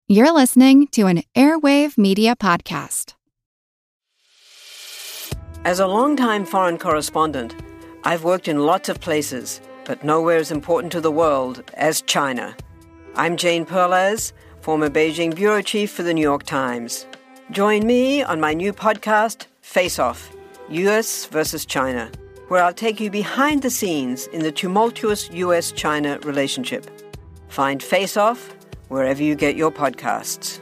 You're listening to an Airwave Media Podcast. As a longtime foreign correspondent, I've worked in lots of places, but nowhere as important to the world as China. I'm Jane Perlez, former Beijing bureau chief for the New York Times. Join me on my new podcast, Face Off, U.S. versus China, where I'll take you behind the scenes in the tumultuous U.S.-China relationship. Find Face Off wherever you get your podcasts.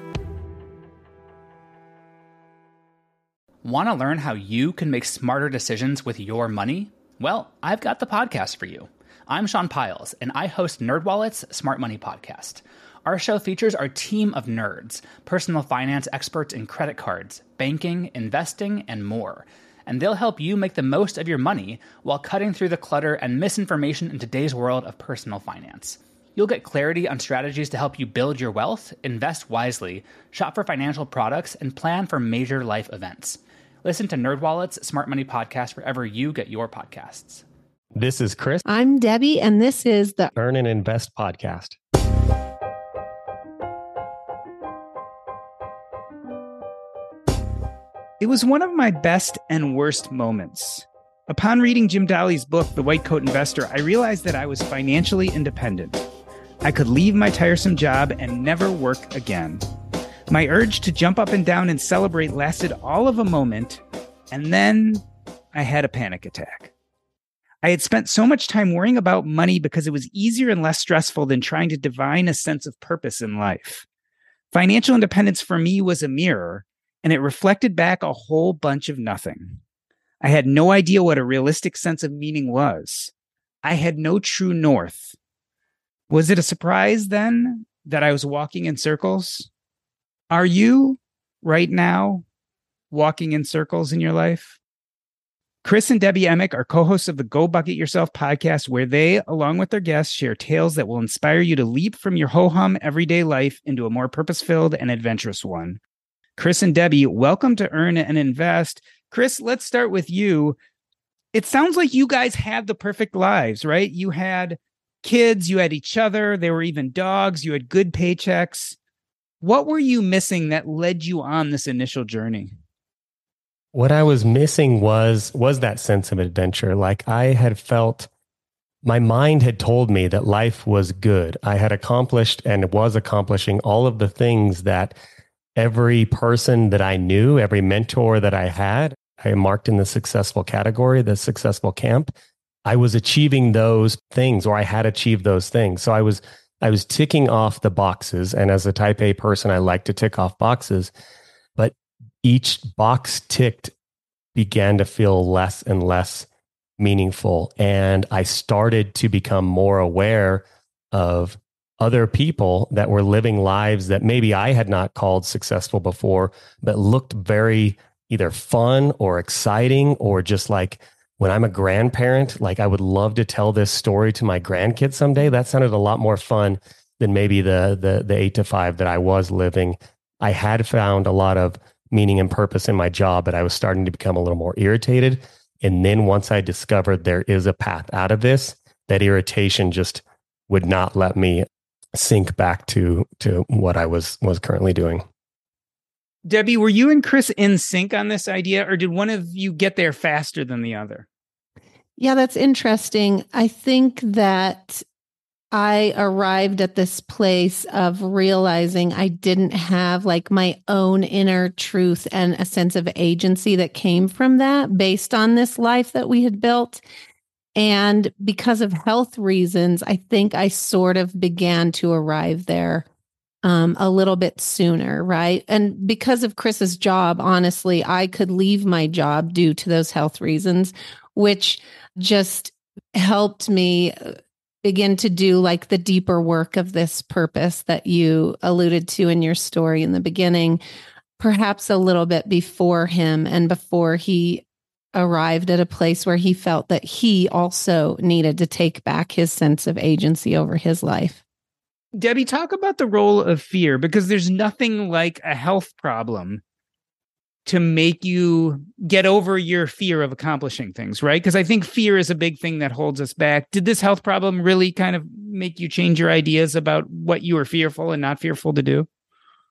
Want to learn how you can make smarter decisions with your money? Well, I've got the podcast for you. I'm Sean Piles, and I host NerdWallet's Smart Money Podcast. Our show features our team of nerds, personal finance experts in credit cards, banking, investing, and more. And they'll help you make the most of your money while cutting through the clutter and misinformation in today's world of personal finance. You'll get clarity on strategies to help you build your wealth, invest wisely, shop for financial products, and plan for major life events. Listen to NerdWallet's Smart Money Podcast wherever you get your podcasts. This is Chris. I'm Debbie, and this is the Earn and Invest podcast. It was one of my best and worst moments. Upon reading Jim Daly's book, The White Coat Investor, I realized that I was financially independent. I could leave my tiresome job and never work again. My urge to jump up and down and celebrate lasted all of a moment, and then I had a panic attack. I had spent so much time worrying about money because it was easier and less stressful than trying to divine a sense of purpose in life. Financial independence for me was a mirror, and it reflected back a whole bunch of nothing. I had no idea what a realistic sense of meaning was. I had no true north. Was it a surprise then that I was walking in circles? Are you, right now, walking in circles in your life? Chris and Debbie Emick are co-hosts of the Go Bucket Yourself podcast, where they, along with their guests, share tales that will inspire you to leap from your ho-hum everyday life into a more purpose-filled and adventurous one. Chris and Debbie, welcome to Earn and Invest. Chris, let's start with you. It sounds like you guys had the perfect lives, right? You had kids, you had each other, there were even dogs, you had good paychecks. What were you missing that led you on this initial journey? What I was missing was that sense of adventure. Like I had felt, my mind had told me that life was good. I had accomplished and was accomplishing all of the things that every person that I knew, every mentor that I had, I marked in the successful category, the successful camp. I was achieving those things, or I had achieved those things. So I was ticking off the boxes. And as a type A person, I like to tick off boxes. But each box ticked began to feel less and less meaningful. And I started to become more aware of other people that were living lives that maybe I had not called successful before, but looked very either fun or exciting, or just like, when I'm a grandparent, like I would love to tell this story to my grandkids someday. That sounded a lot more fun than maybe the 8 to 5 that I was living. I had found a lot of meaning and purpose in my job, but I was starting to become a little more irritated. And then once I discovered there is a path out of this, that irritation just would not let me sink back to what I was currently doing. Debbie, were you and Chris in sync on this idea, or did one of you get there faster than the other? Yeah, that's interesting. I think that I arrived at this place of realizing I didn't have like my own inner truth and a sense of agency that came from that based on this life that we had built. And because of health reasons, I think I sort of began to arrive there a little bit sooner, right? And because of Chris's job, honestly, I could leave my job due to those health reasons, which just helped me begin to do like the deeper work of this purpose that you alluded to in your story in the beginning, perhaps a little bit before him and before he arrived at a place where he felt that he also needed to take back his sense of agency over his life. Debbie, talk about the role of fear, because there's nothing like a health problem to make you get over your fear of accomplishing things, right? Because I think fear is a big thing that holds us back. Did this health problem really kind of make you change your ideas about what you were fearful and not fearful to do?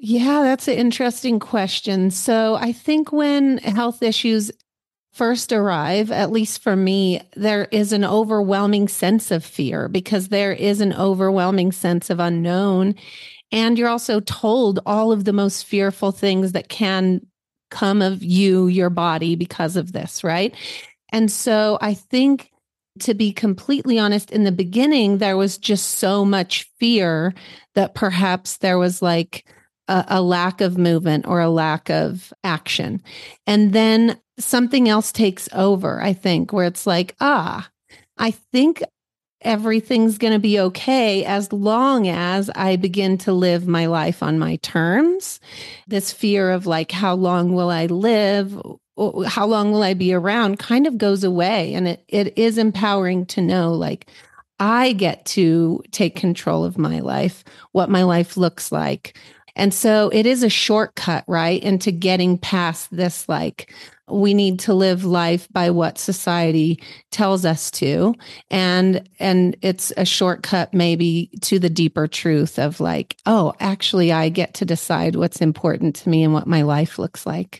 Yeah, that's an interesting question. So I think when health issues first arrive, at least for me, there is an overwhelming sense of fear because there is an overwhelming sense of unknown. And you're also told all of the most fearful things that can come of you, your body, because of this, right? And so I think, to be completely honest, in the beginning, there was just so much fear that perhaps there was like a lack of movement or a lack of action. And then something else takes over, I think, where it's like, I think everything's going to be okay as long as I begin to live my life on my terms. This fear of like, how long will I live? How long will I be around kind of goes away. And it is empowering to know, like, I get to take control of my life, what my life looks like. And so it is a shortcut, right, into getting past this, like, we need to live life by what society tells us to. And it's a shortcut maybe to the deeper truth of like, oh, actually, I get to decide what's important to me and what my life looks like.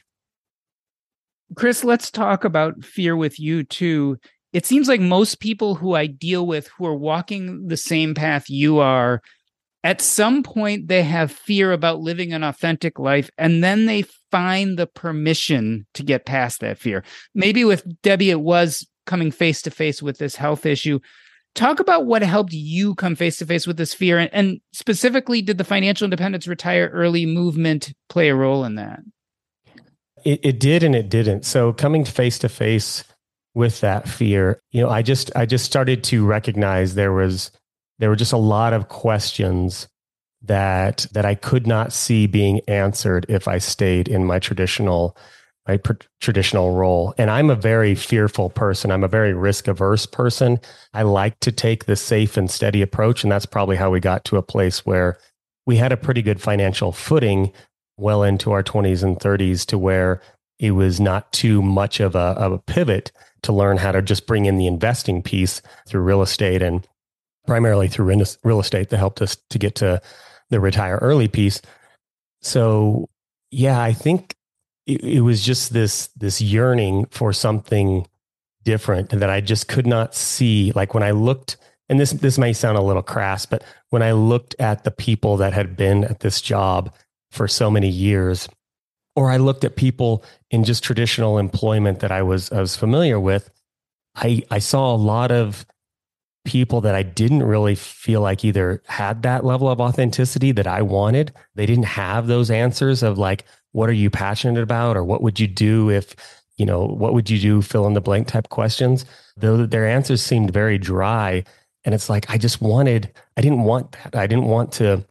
Chris, let's talk about fear with you too. It seems like most people who I deal with who are walking the same path you are, at some point they have fear about living an authentic life, and then they find the permission to get past that fear. Maybe with Debbie, it was coming face to face with this health issue. Talk about what helped you come face to face with this fear, and specifically, did the Financial Independence Retire Early movement play a role in that? It did and it didn't. So coming face to face with that fear, I just started to recognize there were just a lot of questions that I could not see being answered if I stayed in my traditional role. And I'm a very fearful person. I'm a very risk averse person. I like to take the safe and steady approach. And that's probably how we got to a place where we had a pretty good financial footing well into our 20s and 30s, to where it was not too much of a pivot to learn how to just bring in the investing piece through real estate, and primarily through real estate that helped us to get to the retire early piece. So yeah, I think it was just this yearning for something different that I just could not see. Like when I looked, and this may sound a little crass, but when I looked at the people that had been at this job for so many years, or I looked at people in just traditional employment that I was familiar with, I saw a lot of people that I didn't really feel like either had that level of authenticity that I wanted. They didn't have those answers of like, what are you passionate about? Or what would you do if, what would you do? Fill in the blank type questions. Though their answers seemed very dry. And it's like, I didn't want that. I didn't want to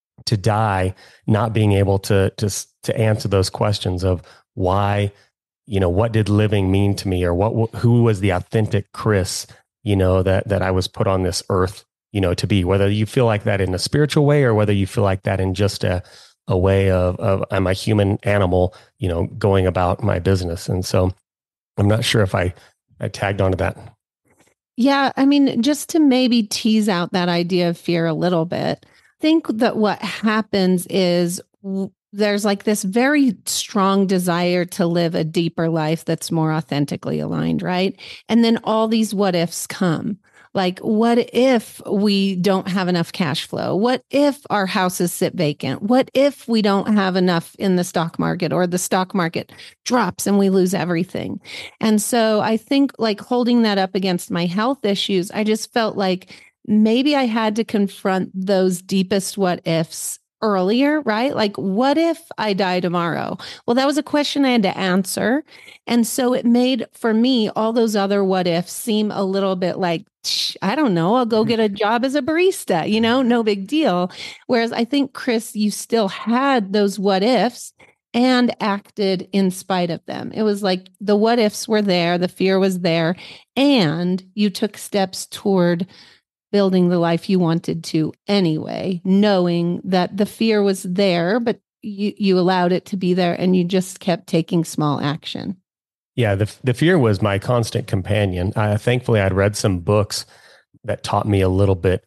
die not being able to answer those questions of why, what did living mean to me, or who was the authentic Chris, that I was put on this earth, to be, whether you feel like that in a spiritual way, or whether you feel like that in just a way of I'm a human animal, going about my business. And so I'm not sure if I tagged onto that. Yeah. I mean, just to maybe tease out that idea of fear a little bit, I think that what happens is there's like this very strong desire to live a deeper life that's more authentically aligned, right? And then all these what ifs come. Like, what if we don't have enough cash flow? What if our houses sit vacant? What if we don't have enough in the stock market, or the stock market drops and we lose everything? And so I think, like, holding that up against my health issues, I just felt like maybe I had to confront those deepest what ifs earlier, right? Like, what if I die tomorrow? Well, that was a question I had to answer. And so it made, for me, all those other what ifs seem a little bit like, I don't know, I'll go get a job as a barista, no big deal. Whereas I think, Chris, you still had those what ifs and acted in spite of them. It was like the what ifs were there, the fear was there, and you took steps toward building the life you wanted to anyway, knowing that the fear was there, but you allowed it to be there, and you just kept taking small action. Yeah, the fear was my constant companion. Thankfully, I'd read some books that taught me a little bit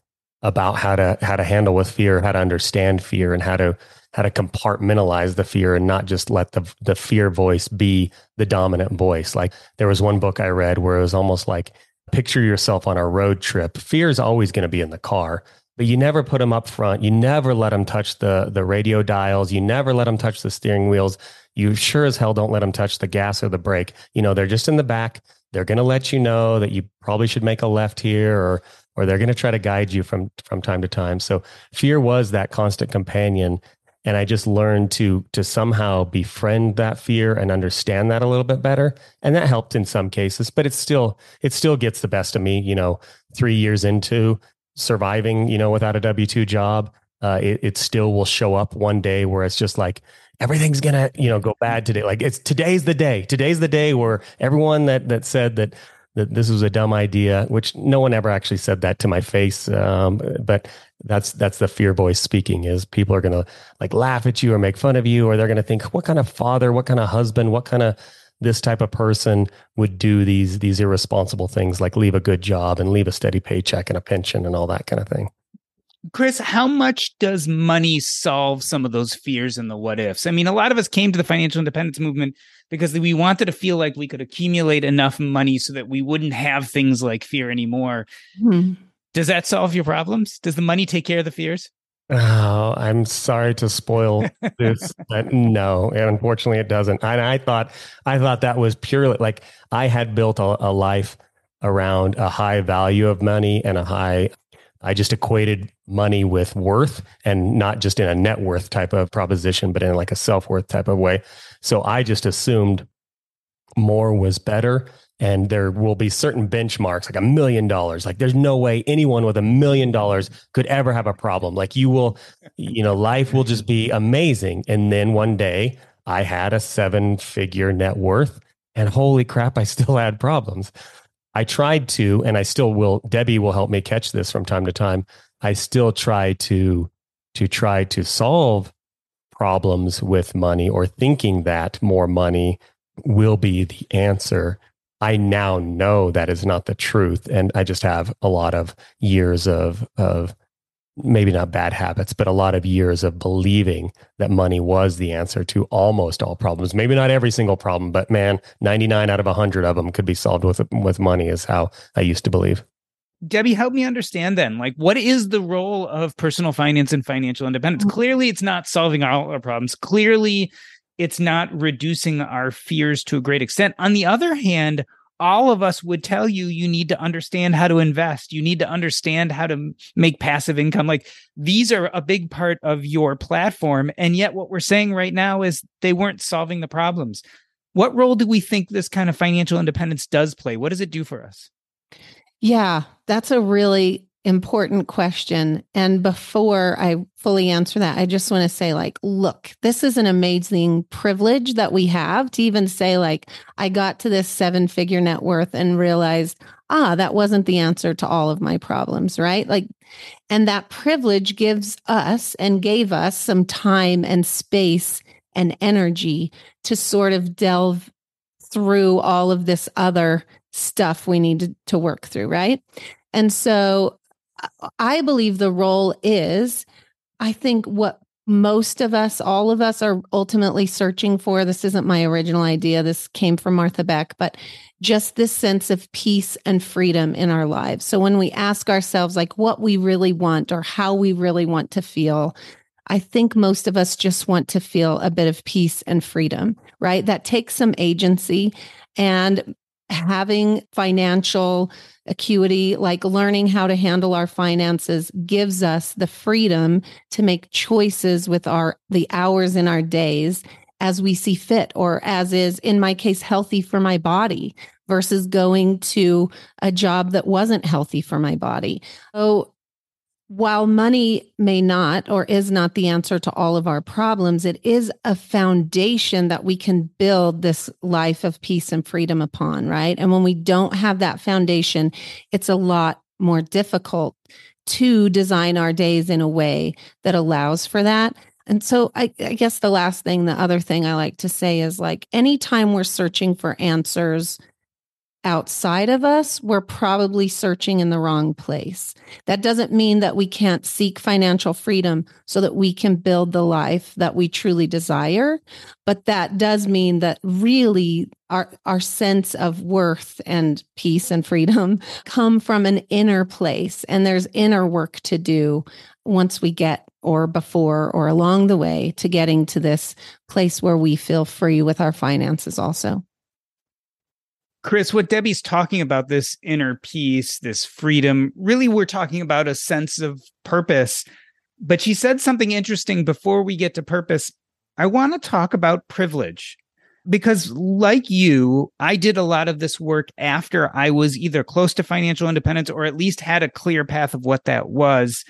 about how to handle with fear, how to understand fear, and how to compartmentalize the fear and not just let the fear voice be the dominant voice. Like there was one book I read where it was almost like, picture yourself on a road trip. Fear is always going to be in the car, but you never put them up front. You never let them touch the radio dials. You never let them touch the steering wheels. You sure as hell don't let them touch the gas or the brake. They're just in the back. They're going to let you know that you probably should make a left here, or they're going to try to guide you from time to time. So fear was that constant companion. And I just learned to somehow befriend that fear and understand that a little bit better. And that helped in some cases, but it still gets the best of me, 3 years into surviving, without a W-2 job. It still will show up one day where it's just like, everything's going to, go bad today. Like today's the day where everyone that said that this was a dumb idea, which no one ever actually said that to my face. But that's the fear voice speaking, is people are going to like laugh at you or make fun of you, or they're going to think, what kind of father, what kind of husband, what kind of this type of person would do these irresponsible things, like leave a good job and leave a steady paycheck and a pension and all that kind of thing. Chris, how much does money solve some of those fears and the what ifs? I mean, a lot of us came to the financial independence movement because we wanted to feel like we could accumulate enough money so that we wouldn't have things like fear anymore. Mm-hmm. Does that solve your problems? Does the money take care of the fears? Oh, I'm sorry to spoil this, but no, and unfortunately it doesn't. And I thought that was purely like, I had built a life around a high value of money and I just equated money with worth, and not just in a net worth type of proposition, but in like a self-worth type of way. So I just assumed more was better. And there will be certain benchmarks, like $1 million. Like there's no way anyone with $1 million could ever have a problem. Like you will, life will just be amazing. And then one day I had a 7-figure net worth, and holy crap, I still had problems. I tried to, and I still will. Debbie will help me catch this from time to time. I still try to solve problems with money, or thinking that more money will be the answer. I now know that is not the truth. And I just have a lot of years of maybe not bad habits, but a lot of years of believing that money was the answer to almost all problems. Maybe not every single problem, but man, 99 out of 100 of them could be solved with money, is how I used to believe. Debbie, help me understand then, like, what is the role of personal finance and financial independence? Clearly, it's not solving all our problems. Clearly, it's not reducing our fears to a great extent. On the other hand, all of us would tell you, you need to understand how to invest. You need to understand how to make passive income. Like, these are a big part of your platform. And yet what we're saying right now is they weren't solving the problems. What role do we think this kind of financial independence does play? What does it do for us? Yeah, that's a really important question. And before I fully answer that, I just want to say, like, look, this is an amazing privilege that we have to even say, like, I got to this 7-figure net worth and realized, that wasn't the answer to all of my problems, right? Like, and that privilege gives us and gave us some time and space and energy to sort of delve through all of this other stuff we need to work through, right? And so I believe the role is, I think what most of us, all of us, are ultimately searching for. This isn't my original idea. This came from Martha Beck, but just this sense of peace and freedom in our lives. So when we ask ourselves, like, what we really want or how we really want to feel, I think most of us just want to feel a bit of peace and freedom, right? That takes some agency, and having financial acuity, like learning how to handle our finances, gives us the freedom to make choices with the hours in our days as we see fit, or as is, in my case, healthy for my body, versus going to a job that wasn't healthy for my body. So while money may not or is not the answer to all of our problems, it is a foundation that we can build this life of peace and freedom upon, right? And when we don't have that foundation, it's a lot more difficult to design our days in a way that allows for that. And so I guess the other thing I like to say is, like, anytime we're searching for answers, outside of us, we're probably searching in the wrong place. That doesn't mean that we can't seek financial freedom so that we can build the life that we truly desire. But that does mean that really our sense of worth and peace and freedom come from an inner place. And there's inner work to do once we get, or before or along the way, to getting to this place where we feel free with our finances also. Chris, what Debbie's talking about, this inner peace, this freedom, really we're talking about a sense of purpose. But she said something interesting before we get to purpose. I want to talk about privilege because, like you, I did a lot of this work after I was either close to financial independence or at least had a clear path of what that was.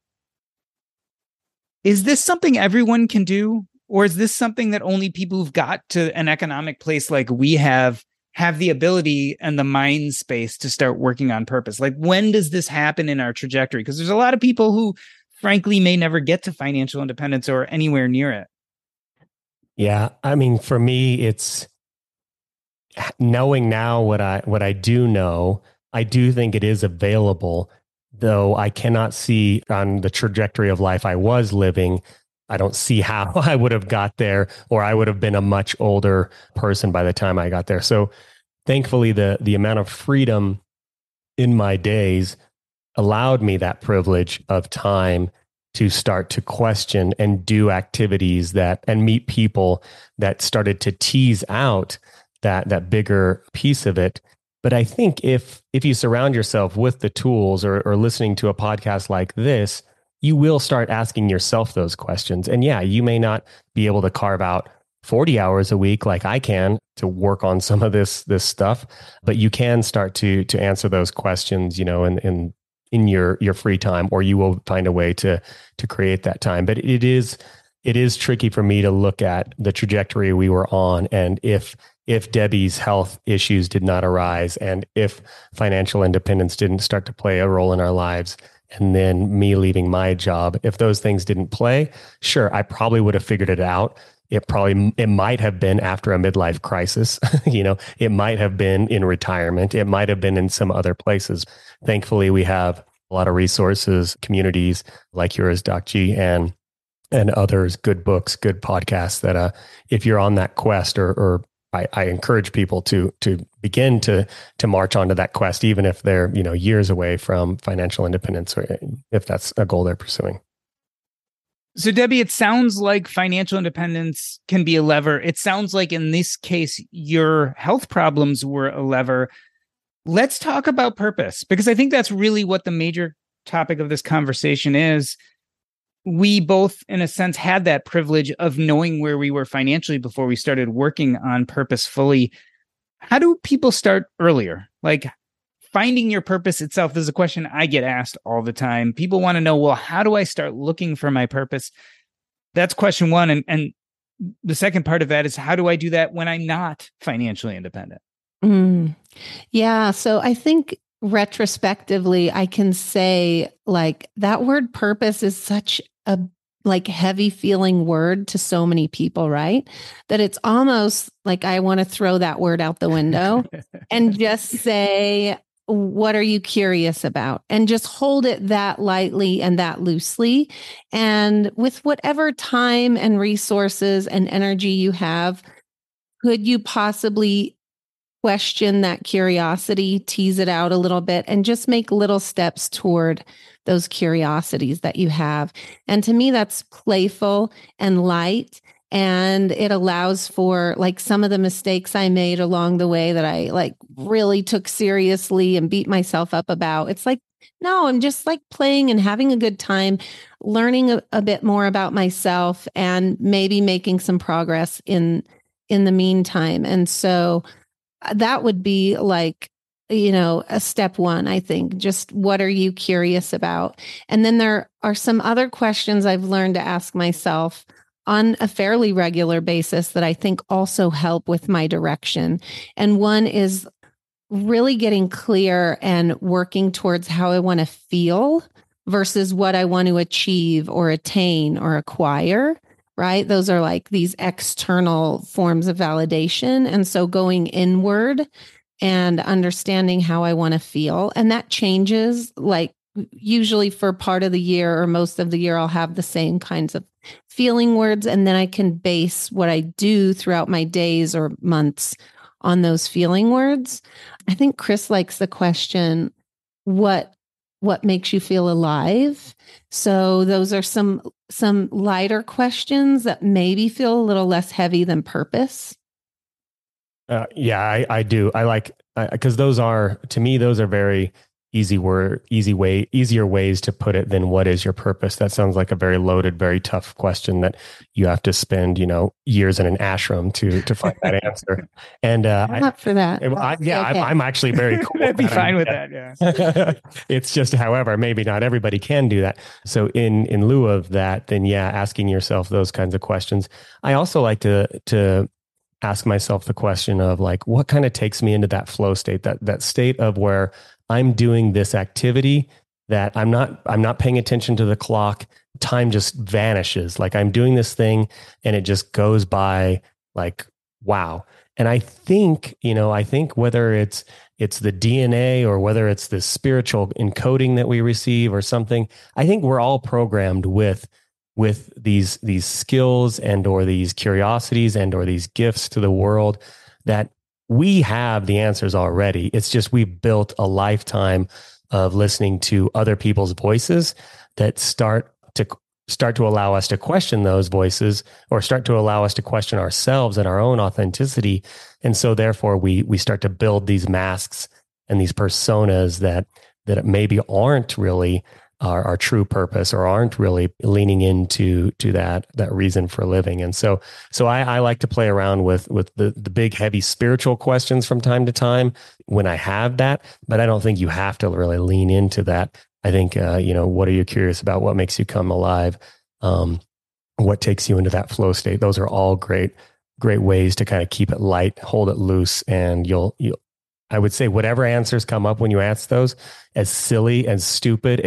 Is this something everyone can do? Or is this something that only people who've got to an economic place like we have the ability and the mind space to start working on purpose? Like, when does this happen in our trajectory? Because there's a lot of people who, frankly, may never get to financial independence or anywhere near it. Yeah. I mean, for me, it's knowing now what I do know. I do think it is available, though I cannot see on the trajectory of life I was living. I don't see how I would have got there, or I would have been a much older person by the time I got there. So thankfully, the amount of freedom in my days allowed me that privilege of time to start to question and do activities and meet people that started to tease out that bigger piece of it. But I think if you surround yourself with the tools or listening to a podcast like this, you will start asking yourself those questions. And yeah, you may not be able to carve out 40 hours a week like I can to work on some of this stuff, but you can start to answer those questions, in your free time, or you will find a way to create that time. But it is tricky for me to look at the trajectory we were on, and if Debbie's health issues did not arise, and if financial independence didn't start to play a role in our lives, and then me leaving my job, if those things didn't play, sure, I probably would have figured it out. It might have been after a midlife crisis. It might have been in retirement. It might have been in some other places. Thankfully, we have a lot of resources, communities like yours, Doc G, and others, good books, good podcasts that if you're on that quest, or I encourage people to begin to march onto that quest, even if they're years away from financial independence, or if that's a goal they're pursuing. So Debbie, it sounds like financial independence can be a lever. It sounds like in this case, your health problems were a lever. Let's talk about purpose, because I think that's really what the major topic of this conversation is. We both, in a sense, had that privilege of knowing where we were financially before we started working on purpose fully. How do people start earlier? Like, finding your purpose itself is a question I get asked all the time. People want to know, well, how do I start looking for my purpose? That's question one. And the second part of that is, how do I do that when I'm not financially independent? Yeah. So I think retrospectively, I can say, like, that word purpose is such a heavy feeling word to so many people, right? That it's almost like I want to throw that word out the window and just say, what are you curious about? And just hold it that lightly and that loosely. And with whatever time and resources and energy you have, could you possibly question that curiosity, tease it out a little bit, and just make little steps toward those curiosities that you have? And to me, that's playful and light. And it allows for, like, some of the mistakes I made along the way that I really took seriously and beat myself up about. It's like, no, I'm just playing and having a good time, learning a bit more about myself, and maybe making some progress in the meantime. And so that would be a step one, I think. Just, what are you curious about? And then there are some other questions I've learned to ask myself on a fairly regular basis that I think also help with my direction. And one is really getting clear and working towards how I want to feel versus what I want to achieve or attain or acquire, right? Those are these external forms of validation. And so going inward and understanding how I want to feel. And that changes, like usually for part of the year or most of the year, I'll have the same kinds of feeling words. And then I can base what I do throughout my days or months on those feeling words. I think Chris likes the question, what makes you feel alive? So those are some lighter questions that maybe feel a little less heavy than purpose. Yeah, I do. I like, because those are, to me, those are very easier ways to put it than what is your purpose. That sounds like a very loaded, very tough question that you have to spend, years in an ashram to find that answer. And I'm up for that. Okay. I'm actually very cool. I'd be fine with that. Yeah. It's just, however, maybe not everybody can do that. So in lieu of that, then asking yourself those kinds of questions. I also like to ask myself the question of like, what kind of takes me into that flow state, that state of where I'm doing this activity that I'm not paying attention to the clock. Time just vanishes. Like I'm doing this thing and it just goes by like, wow. And I think whether it's the DNA or whether it's the spiritual encoding that we receive or something, I think we're all programmed with these skills and or these curiosities and or these gifts to the world that we have the answers already. It's just we've built a lifetime of listening to other people's voices that start to allow us to question those voices or start to allow us to question ourselves and our own authenticity. And so therefore we start to build these masks and these personas that maybe aren't really our true purpose or aren't really leaning into that reason for living. And so I like to play around with the big, heavy spiritual questions from time to time when I have that, but I don't think you have to really lean into that. I think, what are you curious about? What makes you come alive? What takes you into that flow state? Those are all great ways to kind of keep it light, hold it loose. And I would say whatever answers come up when you ask those, as silly, as stupid,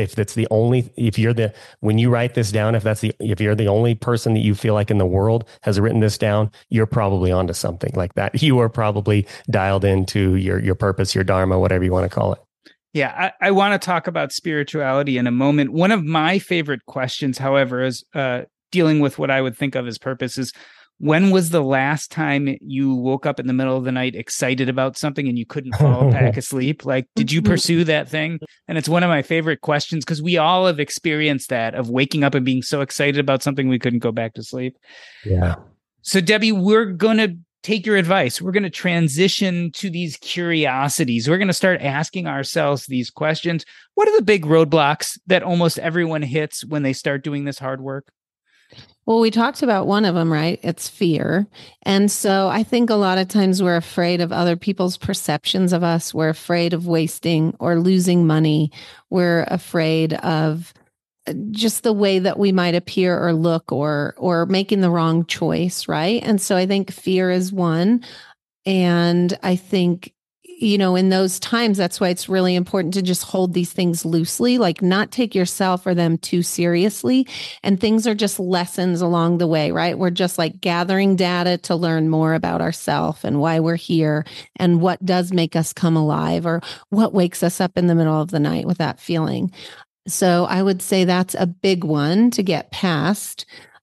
when you write this down, if you're the only person that you feel like in the world has written this down, you're probably onto something like that. You are probably dialed into your purpose, your dharma, whatever you want to call it. Yeah, I want to talk about spirituality in a moment. One of my favorite questions, however, is dealing with what I would think of as purpose is, when was the last time you woke up in the middle of the night excited about something and you couldn't fall back asleep? Like, did you pursue that thing? And it's one of my favorite questions because we all have experienced that of waking up and being so excited about something we couldn't go back to sleep. Yeah. So Debbie, we're going to take your advice. We're going to transition to these curiosities. We're going to start asking ourselves these questions. What are the big roadblocks that almost everyone hits when they start doing this hard work? Well, we talked about one of them, right? It's fear. And so I think a lot of times we're afraid of other people's perceptions of us. We're afraid of wasting or losing money. We're afraid of just the way that we might appear or look or making the wrong choice, right? And so I think fear is one. And I think, in those times, that's why it's really important to just hold these things loosely, like not take yourself or them too seriously. And things are just lessons along the way, right? We're just like gathering data to learn more about ourselves and why we're here and what does make us come alive or what wakes us up in the middle of the night with that feeling. So I would say that's a big one to get past.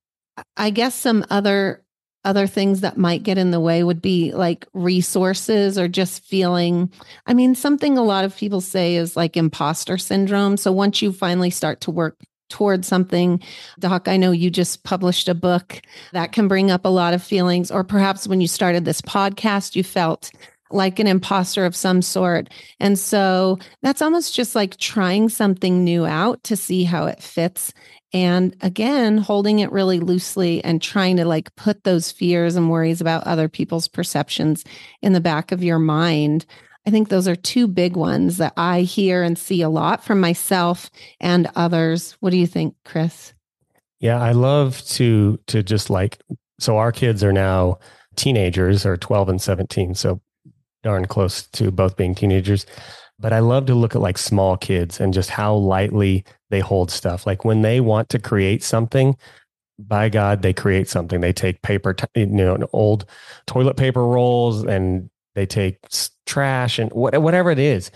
I guess some other things that might get in the way would be like resources or just feeling, something a lot of people say is like imposter syndrome. So once you finally start to work towards something, Doc, I know you just published a book that can bring up a lot of feelings, or perhaps when you started this podcast, you felt like an imposter of some sort. And so that's almost just like trying something new out to see how it fits. And again, holding it really loosely and trying to like put those fears and worries about other people's perceptions in the back of your mind. I think those are two big ones that I hear and see a lot from myself and others. What do you think, Chris? Yeah, I love to just so our kids are now teenagers, or 12 and 17. So darn close to both being teenagers. But I love to look at like small kids and just how lightly they hold stuff. Like when they want to create something, by God, they create something. They take paper, old toilet paper rolls and they take trash and whatever it is.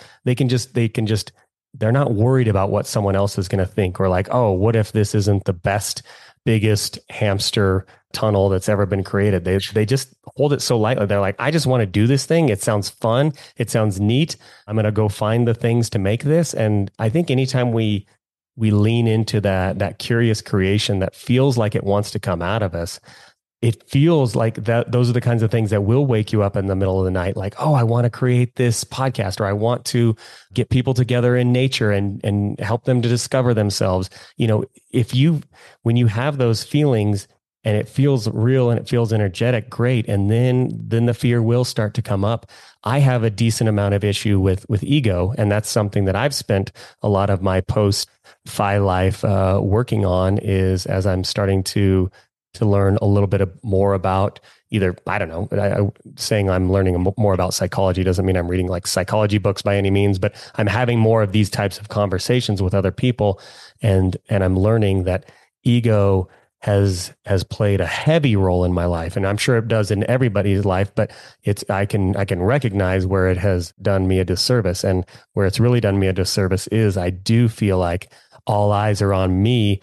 They're not worried about what someone else is going to think, or like, oh, what if this isn't the best, biggest hamster tunnel that's ever been created? They just hold it so lightly. They're like, I just want to do this thing. It sounds fun. It sounds neat. I'm going to go find the things to make this. And I think anytime we lean into that curious creation that feels like it wants to come out of us, it feels like that those are the kinds of things that will wake you up in the middle of the night. Like, oh, I want to create this podcast, or I want to get people together in nature and help them to discover themselves. You know, when you have those feelings and it feels real and it feels energetic, great. And then the fear will start to come up. I have a decent amount of issue with ego. And that's something that I've spent a lot of my post-FI life working on, is as I'm starting to learn a little bit more about either, I don't know, saying I'm learning more about psychology doesn't mean I'm reading like psychology books by any means, but I'm having more of these types of conversations with other people. And I'm learning that ego has played a heavy role in my life. And I'm sure it does in everybody's life, but I can recognize where it has done me a disservice. And where it's really done me a disservice is I do feel like all eyes are on me,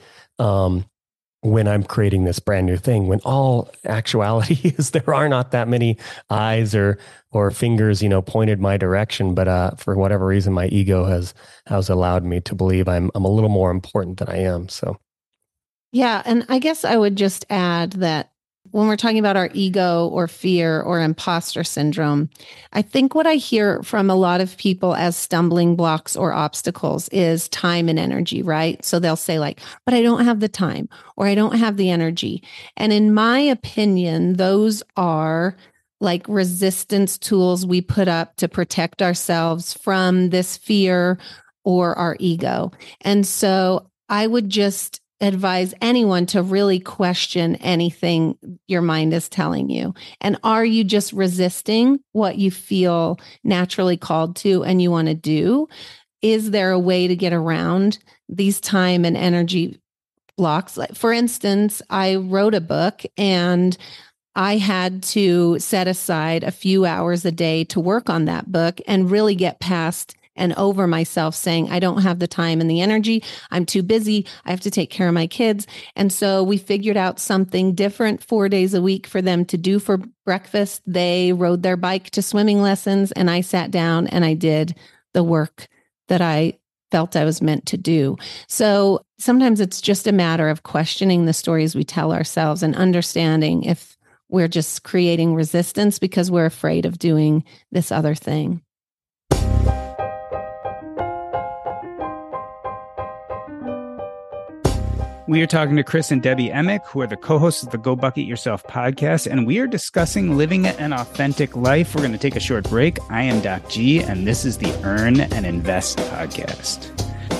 when I'm creating this brand new thing, when all actuality is there are not that many eyes or fingers, pointed my direction. But for whatever reason, my ego has allowed me to believe I'm a little more important than I am. So, yeah. And I guess I would just add that when we're talking about our ego or fear or imposter syndrome, I think what I hear from a lot of people as stumbling blocks or obstacles is time and energy, right? So they'll say like, but I don't have the time, or I don't have the energy. And in my opinion, those are like resistance tools we put up to protect ourselves from this fear or our ego. And so I would just advise anyone to really question anything your mind is telling you. And are you just resisting what you feel naturally called to and you want to do? Is there a way to get around these time and energy blocks? Like, for instance, I wrote a book and I had to set aside a few hours a day to work on that book and really get past and over myself saying, I don't have the time and the energy. I'm too busy. I have to take care of my kids. And so we figured out something different 4 days a week for them to do for breakfast. They rode their bike to swimming lessons, and I sat down and I did the work that I felt I was meant to do. So sometimes it's just a matter of questioning the stories we tell ourselves and understanding if we're just creating resistance because we're afraid of doing this other thing. We are talking to Chris and Debbie Emick, who are the co-hosts of the Go Bucket Yourself podcast, and we are discussing living an authentic life. We're going to take a short break. I am Doc G, and this is the Earn and Invest podcast.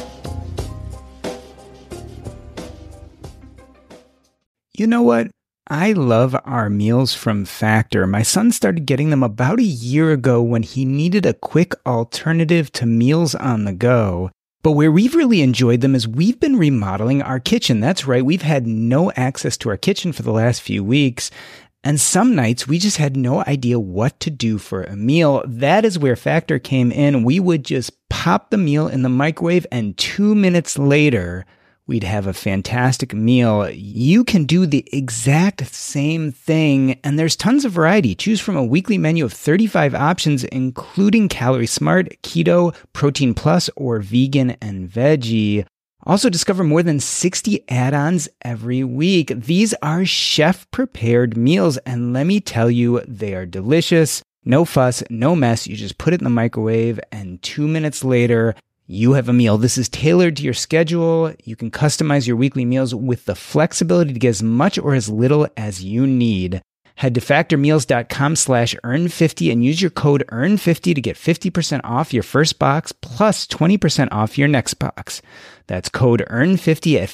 You know what? I love our meals from Factor. My son started getting them about a year ago when he needed a quick alternative to meals on the go. But where we've really enjoyed them is we've been remodeling our kitchen. That's right. We've had no access to our kitchen for the last few weeks. And some nights we just had no idea what to do for a meal. That is where Factor came in. We would just pop the meal in the microwave, and 2 minutes later, we'd have a fantastic meal. You can do the exact same thing, and there's tons of variety. Choose from a weekly menu of 35 options, including Calorie Smart, Keto, Protein Plus, or Vegan and Veggie. Also discover more than 60 add-ons every week. These are chef-prepared meals, and let me tell you, they are delicious. No fuss, no mess. You just put it in the microwave, and 2 minutes later, you have a meal. This is tailored to your schedule. You can customize your weekly meals with the flexibility to get as much or as little as you need. Head to factormeals.com/earn50 and use your code earn50 to get 50% off your first box plus 20% off your next box. That's code earn50 at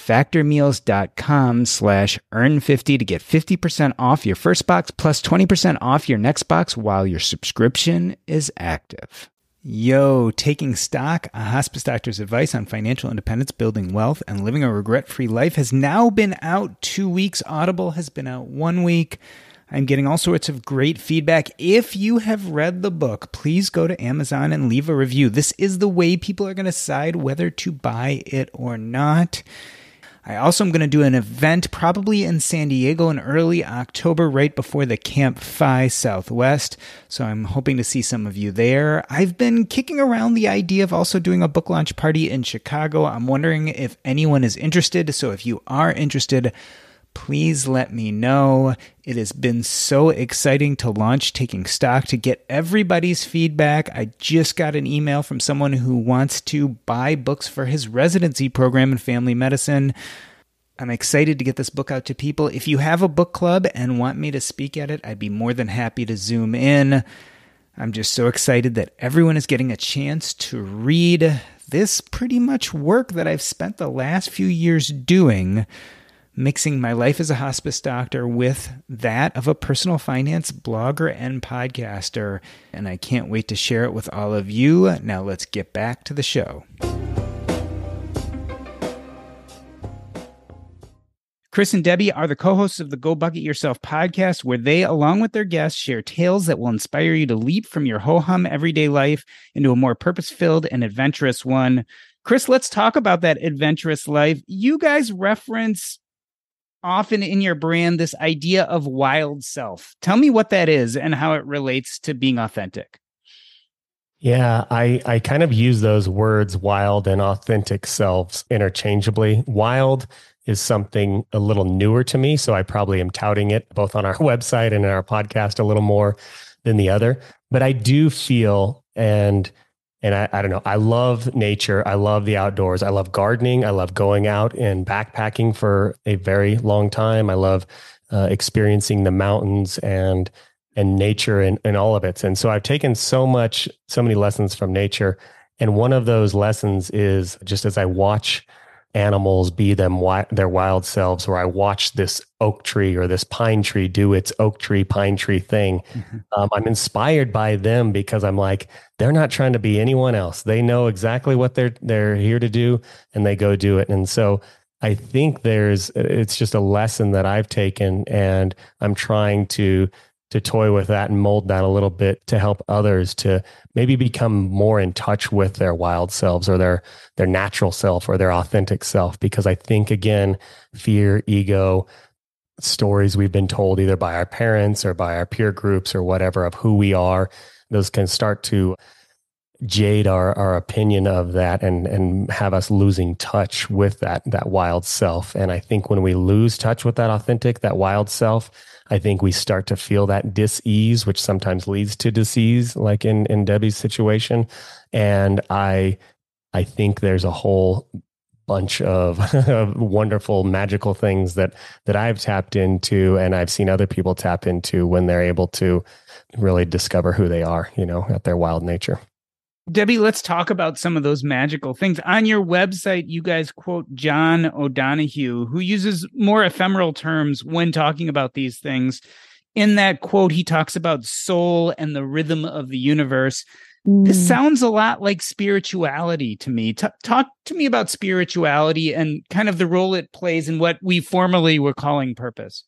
factormeals.com/earn50 to get 50% off your first box plus 20% off your next box while your subscription is active. Yo, Taking Stock, a hospice doctor's advice on financial independence, building wealth, and living a regret-free life has now been out 2 weeks. Audible has been out 1 week. I'm getting all sorts of great feedback. If you have read the book, please go to Amazon and leave a review. This is the way people are going to decide whether to buy it or not. I also am going to do an event probably in San Diego in early October, right before the Camp FI Southwest. So I'm hoping to see some of you there. I've been kicking around the idea of also doing a book launch party in Chicago. I'm wondering if anyone is interested. So if you are interested, please let me know. It has been so exciting to launch Taking Stock, to get everybody's feedback. I just got an email from someone who wants to buy books for his residency program in family medicine. I'm excited to get this book out to people. If you have a book club and want me to speak at it, I'd be more than happy to Zoom in. I'm just so excited that everyone is getting a chance to read this pretty much work that I've spent the last few years doing, mixing my life as a hospice doctor with that of a personal finance blogger and podcaster. And I can't wait to share it with all of you. Now let's get back to the show. Chris and Debbie are the co-hosts of the Go Bucket Yourself podcast, where they, along with their guests, share tales that will inspire you to leap from your ho-hum everyday life into a more purpose-filled and adventurous one. Chris, let's talk about that adventurous life. You guys reference often in your brand this idea of wild self. Tell me what that is and how it relates to being authentic. Yeah, I kind of use those words, wild and authentic selves, interchangeably. Wild is something a little newer to me, so I probably am touting it both on our website and in our podcast a little more than the other. But I do feel, and I don't know, I love nature. I love the outdoors. I love gardening. I love going out and backpacking for a very long time. I love experiencing the mountains and nature and all of it. And so I've taken so many lessons from nature. And one of those lessons is just as I watch animals be their wild selves, or I watch this oak tree or this pine tree do its oak tree, pine tree thing. Mm-hmm. I'm inspired by them because I'm like, they're not trying to be anyone else. They know exactly what they're here to do, and they go do it. And so I think it's just a lesson that I've taken, and I'm trying to toy with that and mold that a little bit to help others to maybe become more in touch with their wild selves or their natural self or their authentic self. Because I think, again, fear, ego, stories we've been told either by our parents or by our peer groups or whatever of who we are, those can start to jade our opinion of that and have us losing touch with that wild self. And I think when we lose touch with that authentic, that wild self, I think we start to feel that dis-ease, which sometimes leads to disease, like in Debbie's situation. And I think there's a whole bunch of wonderful, magical things that I've tapped into, and I've seen other people tap into when they're able to really discover who they are, at their wild nature. Debbie, let's talk about some of those magical things. On your website, you guys quote John O'Donohue, who uses more ephemeral terms when talking about these things. In that quote, he talks about soul and the rhythm of the universe. This sounds a lot like spirituality to me. Talk to me about spirituality and kind of the role it plays in what we formerly were calling purpose.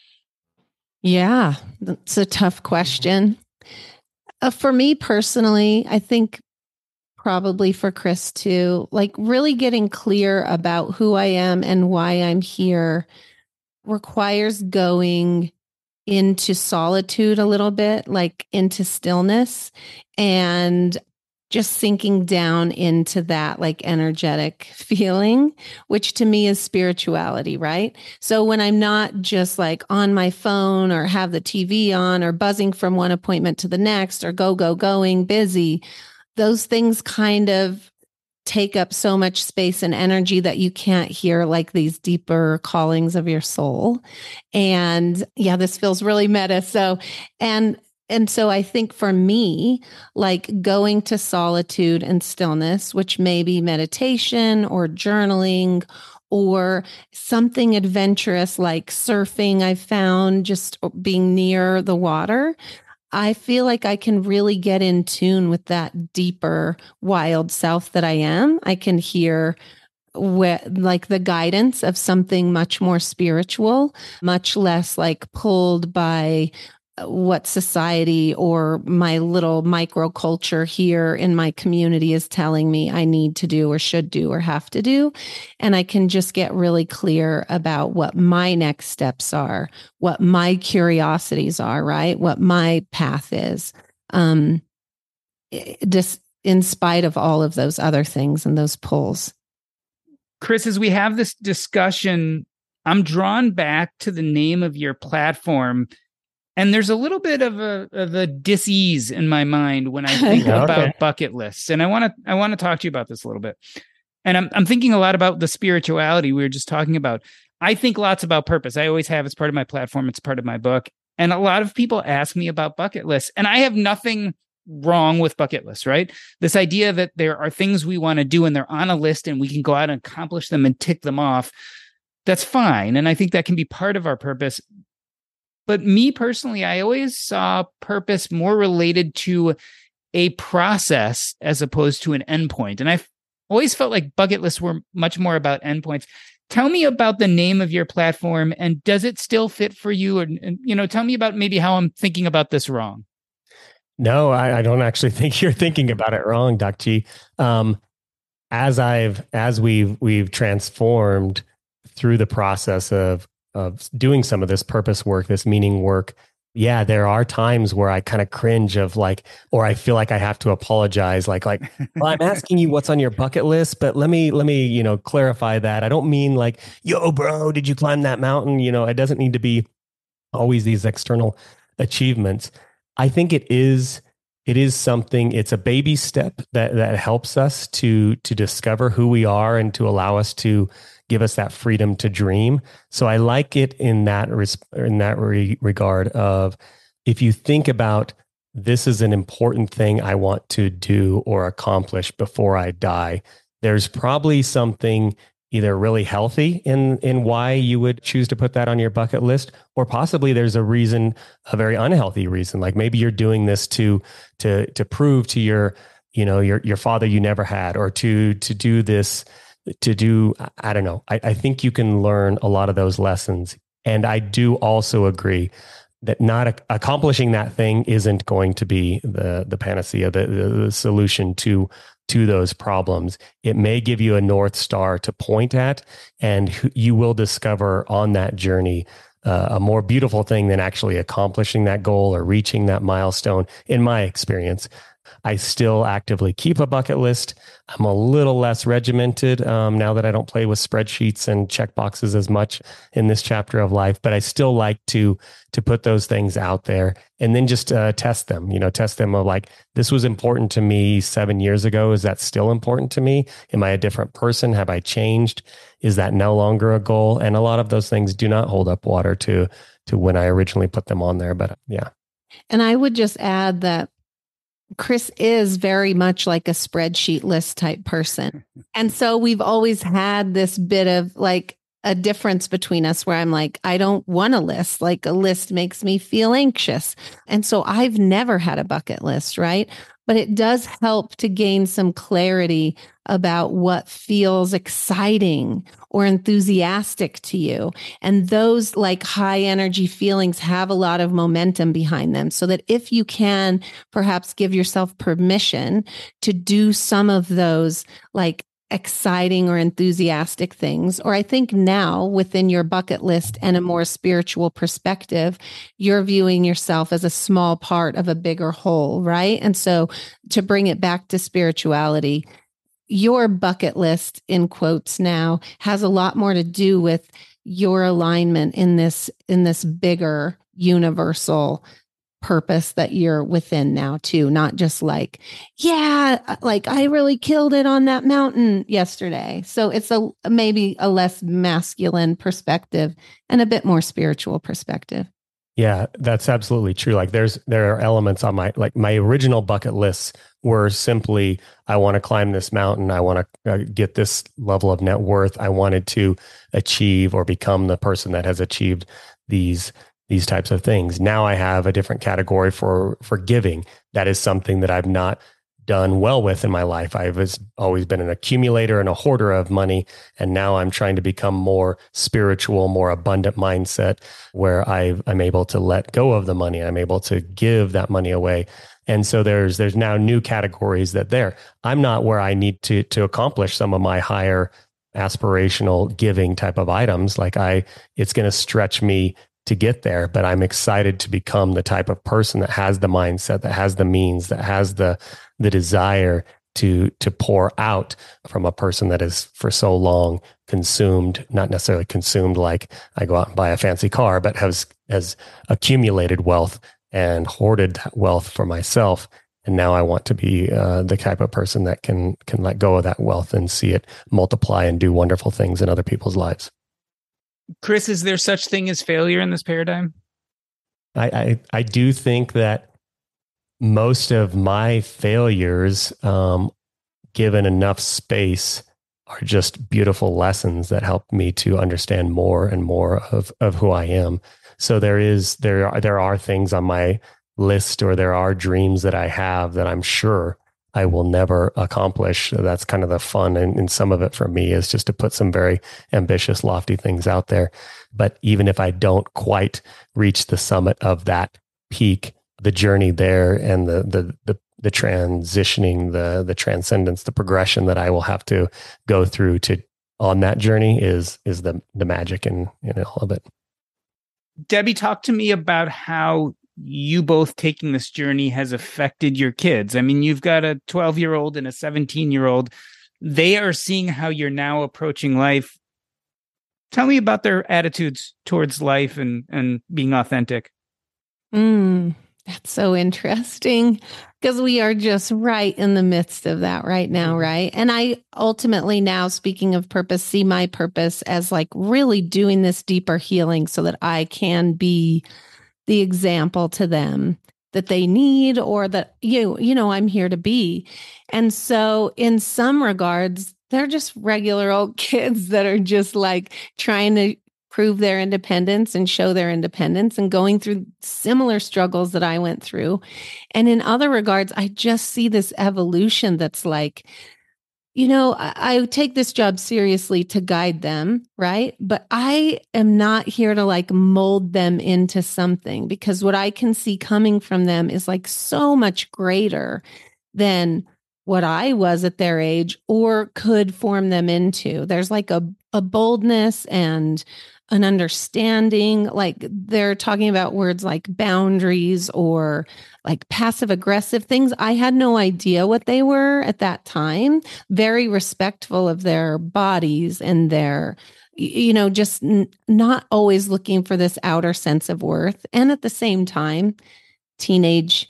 Yeah, that's a tough question. For me personally, I think probably for Chris too, like really getting clear about who I am and why I'm here requires going into solitude a little bit, like into stillness, and just sinking down into that like energetic feeling, which to me is spirituality, right? So when I'm not just like on my phone or have the TV on or buzzing from one appointment to the next or going busy, those things kind of take up so much space and energy that you can't hear like these deeper callings of your soul. And yeah, this feels really meta. And so I think for me, like going to solitude and stillness, which may be meditation or journaling or something adventurous like surfing, I found just being near the water, I feel like I can really get in tune with that deeper wild self that I am. I can hear like the guidance of something much more spiritual, much less like pulled by what society or my little microculture here in my community is telling me I need to do or should do or have to do. And I can just get really clear about what my next steps are, what my curiosities are, right? What my path is. Just in spite of all of those other things and those pulls. Chris, as we have this discussion, I'm drawn back to the name of your platform. And there's a little bit of a dis-ease in my mind when I think about bucket lists. And I want to talk to you about this a little bit. And I'm thinking a lot about the spirituality we were just talking about. I think lots about purpose. I always have. It's part of my platform. It's part of my book. And a lot of people ask me about bucket lists. And I have nothing wrong with bucket lists, right? This idea that there are things we want to do and they're on a list and we can go out and accomplish them and tick them off. That's fine. And I think that can be part of our purpose. But me personally, I always saw purpose more related to a process as opposed to an endpoint. And I've always felt like bucket lists were much more about endpoints. Tell me about the name of your platform, and does it still fit for you? And tell me about maybe how I'm thinking about this wrong. No, I don't actually think you're thinking about it wrong, Doc G. As we've transformed through the process of doing some of this purpose work, this meaning work, yeah, there are times where I kind of cringe of like, or I feel like I have to apologize, like, well, I'm asking you what's on your bucket list, but let me, clarify that. I don't mean like, yo, bro, did you climb that mountain? It doesn't need to be always these external achievements. I think it is something, it's a baby step that helps us to discover who we are and to allow us to give us that freedom to dream. So I like it in that regard of, if you think about, this is an important thing I want to do or accomplish before I die, there's probably something either really healthy in why you would choose to put that on your bucket list, or possibly there's a very unhealthy reason. Like maybe you're doing this to prove to your father you never had, or to do this, I don't know. I think you can learn a lot of those lessons. And I do also agree that not accomplishing that thing isn't going to be the panacea, the solution to those problems. It may give you a North Star to point at, and you will discover on that journey a more beautiful thing than actually accomplishing that goal or reaching that milestone, in my experience. I still actively keep a bucket list. I'm a little less regimented now that I don't play with spreadsheets and check boxes as much in this chapter of life, but I still like to put those things out there and then just test them, of like, this was important to me 7 years ago. Is that still important to me? Am I a different person? Have I changed? Is that no longer a goal? And a lot of those things do not hold up water to when I originally put them on there, but yeah. And I would just add that Chris is very much like a spreadsheet list type person. And so we've always had this bit of like a difference between us where I'm like, I don't want a list. Like a list makes me feel anxious. And so I've never had a bucket list, right? But it does help to gain some clarity about what feels exciting or enthusiastic to you. And those like high energy feelings have a lot of momentum behind them, so that if you can perhaps give yourself permission to do some of those like exciting or enthusiastic things, or I think now within your bucket list and a more spiritual perspective, you're viewing yourself as a small part of a bigger whole, right? And so to bring it back to spirituality, your bucket list, in quotes now, has a lot more to do with your alignment in this bigger universal purpose that you're within now too. Not just like, yeah, like I really killed it on that mountain yesterday. So it's maybe a less masculine perspective and a bit more spiritual perspective. Yeah, that's absolutely true. Like there are elements on my original bucket lists were simply, I want to climb this mountain. I want to get this level of net worth. I wanted to achieve or become the person that has achieved these types of things. Now I have a different category for giving. That is something that I've not done well with in my life. I've always been an accumulator and a hoarder of money. And now I'm trying to become more spiritual, more abundant mindset where I'm able to let go of the money. I'm able to give that money away. And so there's now new categories I'm not where I need to accomplish some of my higher aspirational giving type of items. It's going to stretch me to get there, but I'm excited to become the type of person that has the mindset, that has the means, that has the desire to pour out from a person that is for so long consumed, not necessarily consumed like I go out and buy a fancy car, but has accumulated wealth and hoarded that wealth for myself. And now I want to be the type of person that can let go of that wealth and see it multiply and do wonderful things in other people's lives. Chris, is there such thing as failure in this paradigm? I do think that most of my failures, given enough space, are just beautiful lessons that help me to understand more and more of who I am. So there are things on my list, or there are dreams that I have that I'm sure I will never accomplish. That's kind of the fun. And some of it for me is just to put some very ambitious, lofty things out there. But even if I don't quite reach the summit of that peak, the journey there and the transitioning, the transcendence, the progression that I will have to go through on that journey is the magic in all of it. Debbie, talk to me about how you both taking this journey has affected your kids. I mean, you've got a 12-year-old and a 17-year-old. They are seeing how you're now approaching life. Tell me about their attitudes towards life and being authentic. That's so interesting, because we are just right in the midst of that right now, right? And I ultimately now, speaking of purpose, see my purpose as really doing this deeper healing so that I can be the example to them that they need, or that, I'm here to be. And so in some regards, they're just regular old kids that are just trying to prove their independence and show their independence and going through similar struggles that I went through. And in other regards, I just see this evolution that's I take this job seriously to guide them, right? But I am not here to mold them into something, because what I can see coming from them is so much greater than what I was at their age or could form them into. There's a boldness and an understanding. They're talking about words like boundaries or passive aggressive things. I had no idea what they were at that time. Very respectful of their bodies and their, just not always looking for this outer sense of worth. And at the same time, teenage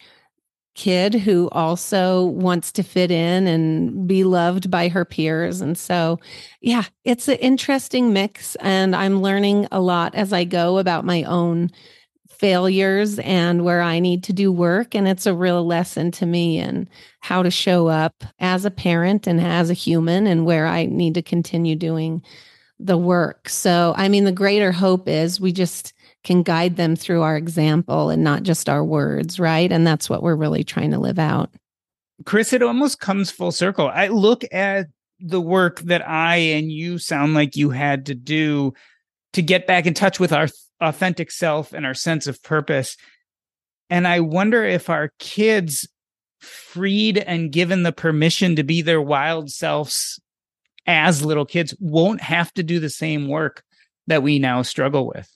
kid who also wants to fit in and be loved by her peers. And so, yeah, it's an interesting mix. And I'm learning a lot as I go about my own failures and where I need to do work. And it's a real lesson to me in how to show up as a parent and as a human, and where I need to continue doing the work. So, the greater hope is we just can guide them through our example and not just our words, right? And that's what we're really trying to live out. Chris, it almost comes full circle. I look at the work that I and you sound like you had to do to get back in touch with our authentic self and our sense of purpose. And I wonder if our kids, freed and given the permission to be their wild selves as little kids, won't have to do the same work that we now struggle with.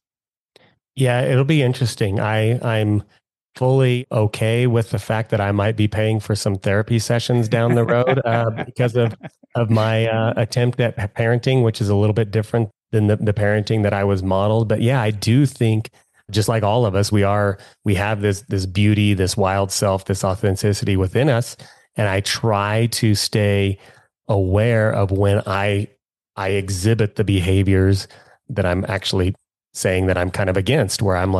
Yeah, it'll be interesting. I'm fully okay with the fact that I might be paying for some therapy sessions down the road because of my attempt at parenting, which is a little bit different than the parenting that I was modeled. But yeah, I do think, just like all of us, we have this beauty, this wild self, this authenticity within us. And I try to stay aware of when I exhibit the behaviors that I'm actually saying that I'm kind of against, where I'm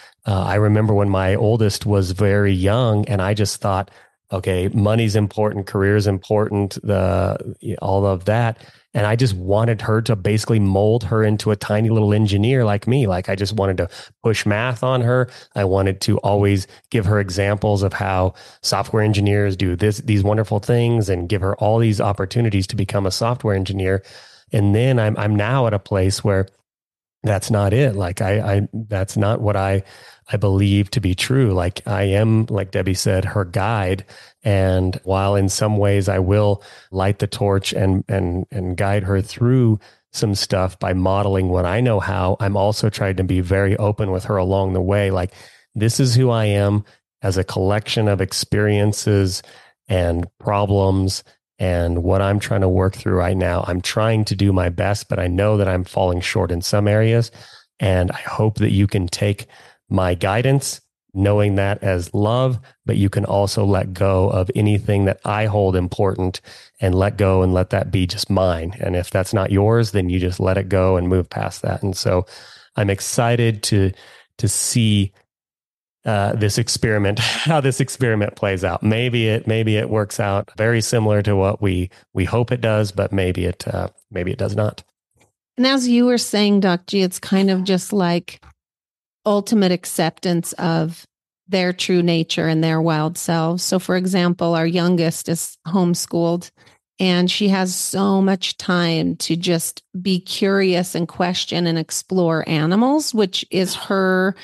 I remember when my oldest was very young and I just thought, okay, money's important, career's important, all of that. And I just wanted her to basically mold her into a tiny little engineer like me. Like I just wanted to push math on her. I wanted to always give her examples of how software engineers do these wonderful things, and give her all these opportunities to become a software engineer. And then I'm now at a place where that's not it. Like I that's not what I believe to be true. Like I am, like Debbie said, her guide. And while in some ways I will light the torch and guide her through some stuff by modeling what I know how, I'm also trying to be very open with her along the way. Like, this is who I am as a collection of experiences and problems and what I'm trying to work through right now. I'm trying to do my best, but I know that I'm falling short in some areas. And I hope that you can take my guidance, knowing that as love, but you can also let go of anything that I hold important and let go and let that be just mine. And if that's not yours, then you just let it go and move past that. And so I'm excited to see this experiment, how this experiment plays out. Maybe it works out very similar to what we hope it does, but maybe it does not. And as you were saying, Doc G, it's kind of just like ultimate acceptance of their true nature and their wild selves. So, for example, our youngest is homeschooled, and she has so much time to just be curious and question and explore animals, which is her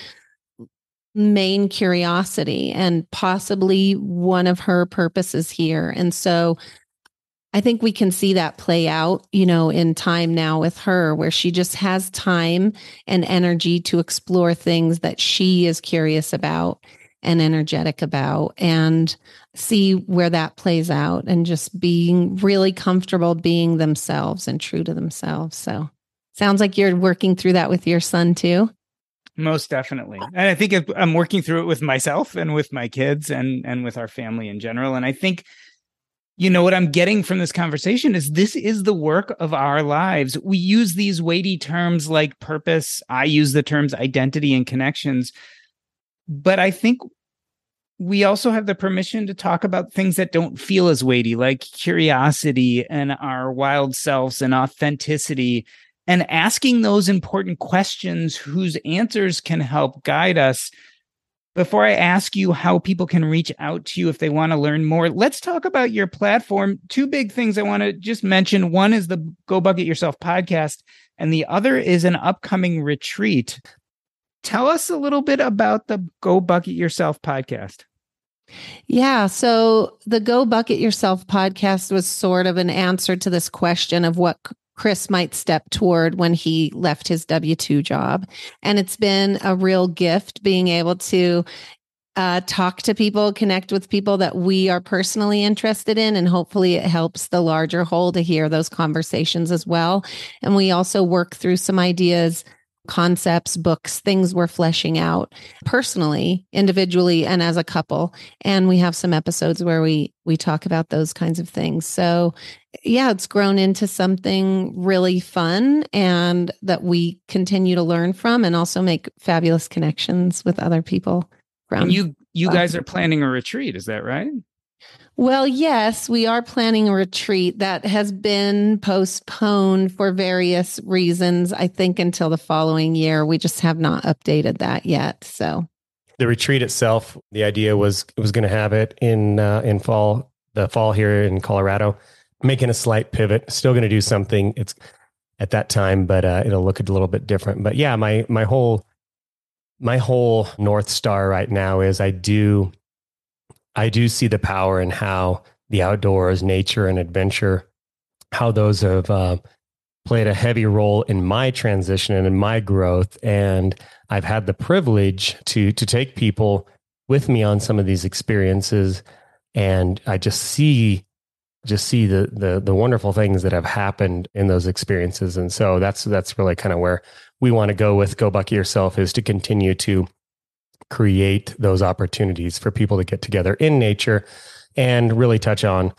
main curiosity and possibly one of her purposes here. And so I think we can see that play out, in time now with her, where she just has time and energy to explore things that she is curious about and energetic about, and see where that plays out, and just being really comfortable being themselves and true to themselves. So sounds like you're working through that with your son too. Most definitely. And I think I'm working through it with myself and with my kids and with our family in general. And I think, what I'm getting from this conversation is this is the work of our lives. We use these weighty terms like purpose. I use the terms identity and connections. But I think we also have the permission to talk about things that don't feel as weighty, like curiosity and our wild selves and authenticity, and asking those important questions whose answers can help guide us. Before I ask you how people can reach out to you if they want to learn more, let's talk about your platform. Two big things I want to just mention. One is the Go Bucket Yourself podcast, and the other is an upcoming retreat. Tell us a little bit about the Go Bucket Yourself podcast. Yeah. So the Go Bucket Yourself podcast was sort of an answer to this question of what Chris might step toward when he left his W-2 job. And it's been a real gift being able to talk to people, connect with people that we are personally interested in. And hopefully it helps the larger whole to hear those conversations as well. And we also work through some ideas, concepts, books, things we're fleshing out personally, individually, and as a couple. And we have some episodes where we talk about those kinds of things. So yeah, it's grown into something really fun and that we continue to learn from, and also make fabulous connections with other people. And you guys are planning a retreat, is that right? Well, yes, we are planning a retreat that has been postponed for various reasons, I think until the following year. We just have not updated that yet. So the retreat itself, the idea was it was going to have it in the fall here in Colorado, making a slight pivot, still going to do something it's at that time, but it'll look a little bit different. But yeah, my whole North Star right now is I do see the power in how the outdoors, nature, and adventure, how those have played a heavy role in my transition and in my growth. And I've had the privilege to take people with me on some of these experiences, and I just see the wonderful things that have happened in those experiences. And so that's really kind of where we want to go with Go Bucket Yourself, is to continue to create those opportunities for people to get together in nature and really touch on,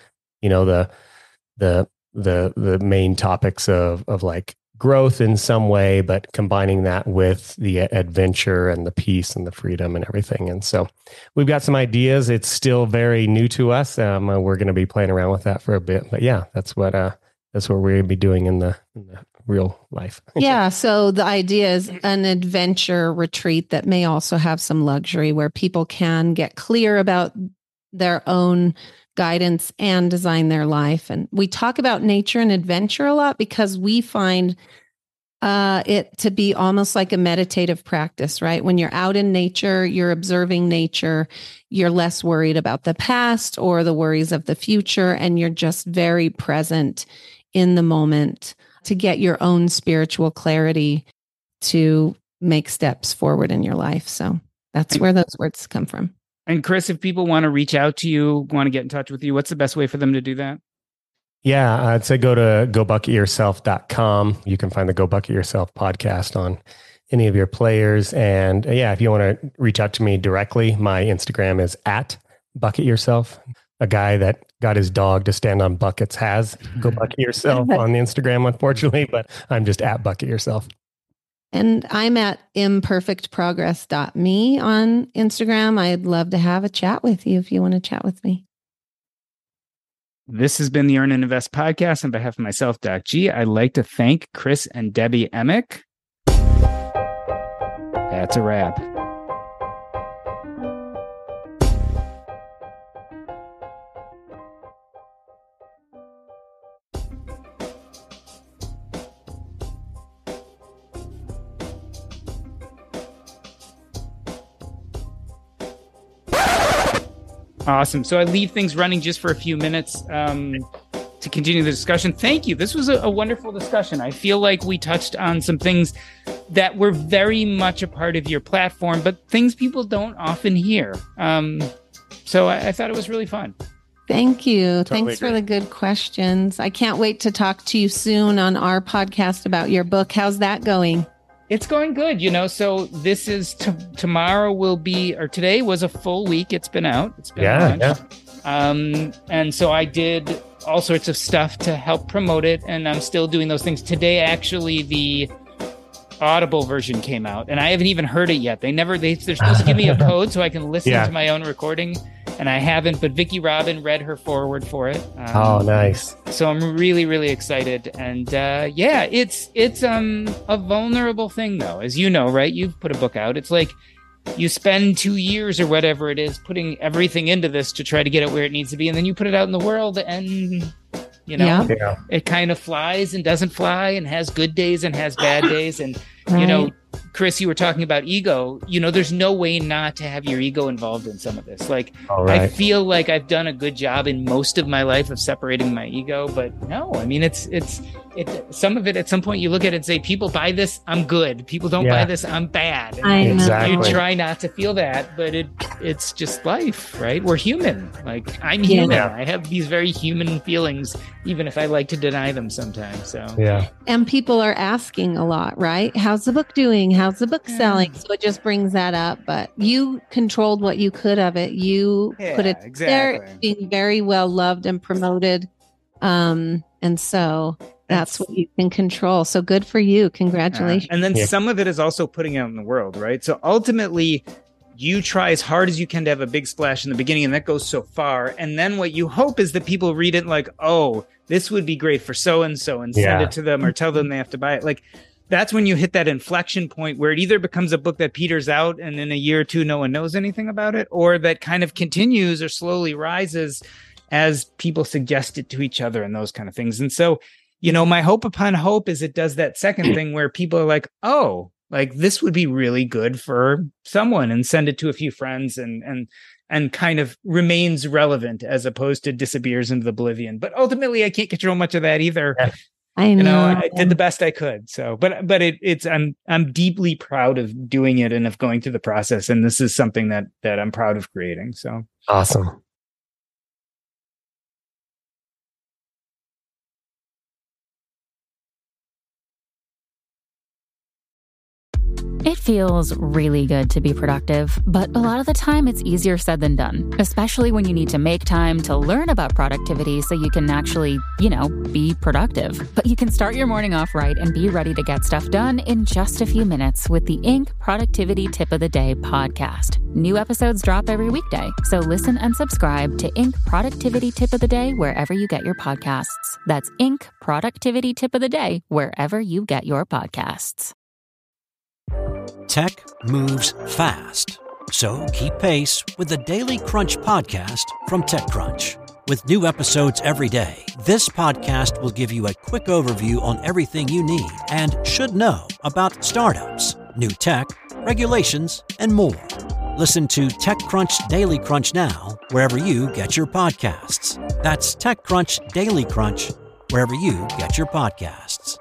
the main topics of like growth in some way, but combining that with the adventure and the peace and the freedom and everything. And so we've got some ideas. It's still very new to us. We're going to be playing around with that for a bit, but yeah, that's what that's what we're going to be doing in the real life. Yeah. So the idea is an adventure retreat that may also have some luxury where people can get clear about their own guidance and design their life. And we talk about nature and adventure a lot because we find it to be almost like a meditative practice, right? When you're out in nature, you're observing nature, you're less worried about the past or the worries of the future, and you're just very present in the moment to get your own spiritual clarity to make steps forward in your life. So that's where those words come from. And Chris, if people want to reach out to you, want to get in touch with you, what's the best way for them to do that? Yeah, I'd say go to gobucketyourself.com. You can find the Go Bucket Yourself podcast on any of your players. And yeah, if you want to reach out to me directly, my Instagram is @bucketyourself. A guy that got his dog to stand on buckets has Go Bucket Yourself on the Instagram, unfortunately, but I'm just @bucketyourself. And I'm at imperfectprogress.me on Instagram. I'd love to have a chat with you if you want to chat with me. This has been the Earn and Invest podcast. On behalf of myself, Doc G, I'd like to thank Chris and Debbie Emick. That's a wrap. Awesome. So I leave things running just for a few minutes to continue the discussion. Thank you. This was a wonderful discussion. I feel like we touched on some things that were very much a part of your platform, but things people don't often hear. So I thought it was really fun. Thank you. Totally Thanks for agree. the good questions. I can't wait to talk to you soon on our podcast about your book. How's that going? It's going good, so this is tomorrow will be, or today was a full week. It's been out. It's been launched. And so I did all sorts of stuff to help promote it, and I'm still doing those things. Today, actually, the Audible version came out, and I haven't even heard it yet. They're supposed to give me a code so I can listen to my own recording, and I haven't, but Vicki Robin read her foreword for it. Oh, nice. So I'm really, really excited. And it's a vulnerable thing, though, as you know, right? You've put a book out. It's like you spend 2 years or whatever it is putting everything into this to try to get it where it needs to be. And then you put it out in the world and, it kind of flies and doesn't fly and has good days and has bad days. And, Chris, you were talking about ego. There's no way not to have your ego involved in some of this. Like, I feel like I've done a good job in most of my life of separating my ego, but no, I mean, it's some of it at some point you look at it and say, people buy this, I'm good. People don't buy this, I'm bad. And you try not to feel that, but it's just life, right? We're human. Like, I'm human. I have these very human feelings, even if I like to deny them sometimes. So And people are asking a lot, right? How's the book doing? How's the book selling? So it just brings that up. But you controlled what you could of it. You put it there, being very well loved and promoted. And so that's what you can control. So good for you. Congratulations. And then some of it is also putting out in the world, right? So ultimately, you try as hard as you can to have a big splash in the beginning, and that goes so far. And then what you hope is that people read it like, oh, this would be great for so-and-so, and send it to them or tell them they have to buy it. Like, that's when you hit that inflection point where it either becomes a book that peters out and in a year or two, no one knows anything about it, or that kind of continues or slowly rises as people suggest it to each other and those kind of things. And so, my hope upon hope is it does that second thing where people are like, oh, like this would be really good for someone, and send it to a few friends and kind of remains relevant as opposed to disappears into oblivion. But ultimately, I can't control much of that either. Yeah. I know. I did the best I could. So, but I'm deeply proud of doing it and of going through the process. And this is something that I'm proud of creating. So Awesome. It feels really good to be productive, but a lot of the time it's easier said than done, especially when you need to make time to learn about productivity so you can actually, be productive. But you can start your morning off right and be ready to get stuff done in just a few minutes with the Inc. Productivity Tip of the Day podcast. New episodes drop every weekday, so listen and subscribe to Inc. Productivity Tip of the Day wherever you get your podcasts. That's Inc. Productivity Tip of the Day wherever you get your podcasts. Tech moves fast, so keep pace with the Daily Crunch podcast from TechCrunch. With new episodes every day, this podcast will give you a quick overview on everything you need and should know about startups, new tech, regulations, and more. Listen to TechCrunch Daily Crunch now, wherever you get your podcasts. That's TechCrunch Daily Crunch, wherever you get your podcasts.